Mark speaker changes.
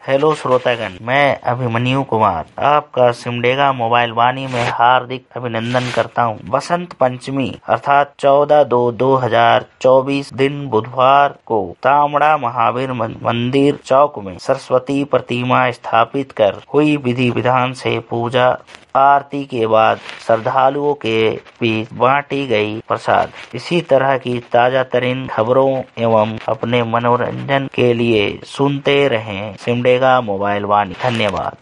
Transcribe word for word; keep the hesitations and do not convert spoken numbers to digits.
Speaker 1: Hello श्रोतागण, मैं अभिमन्यु कुमार आपका सिमडेगा मोबाइल वाणी में हार्दिक अभिनंदन करता हूँ। बसंत पंचमी अर्थात चौदह दो दो हजार चौबीस दिन बुधवार को तामड़ा महावीर मंदिर चौक में सरस्वती प्रतिमा स्थापित कर हुई विधि विधान से पूजा आरती के बाद श्रद्धालुओं के बीच बांटी गई प्रसाद। इसी तरह की ताजा तरीन खबरों एवं अपने मनोरंजन के लिए सुनते रहें सिमडेगा मोबाइल वाणी। धन्यवाद।